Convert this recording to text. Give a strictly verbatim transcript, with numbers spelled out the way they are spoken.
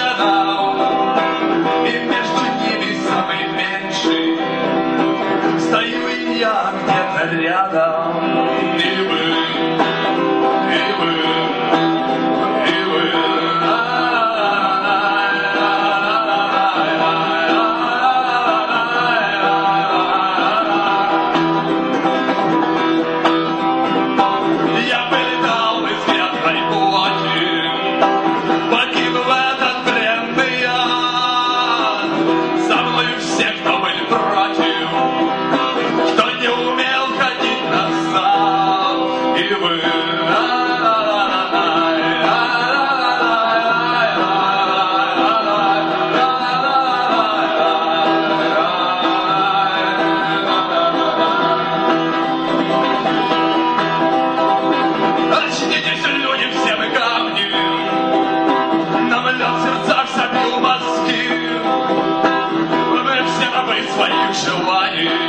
коленам, и между ними самый меньший. Стою и я где-то рядом, и вы, и вы, и вы. Я полетал из ветхой плоти, покинул этот бренный ад. За мной все, кто были против, кто не умел ходить назад. И вы, очнитесь, люди, все вы камни, нам лед в сердцах забил мозги. Мы все рабы своих желаний.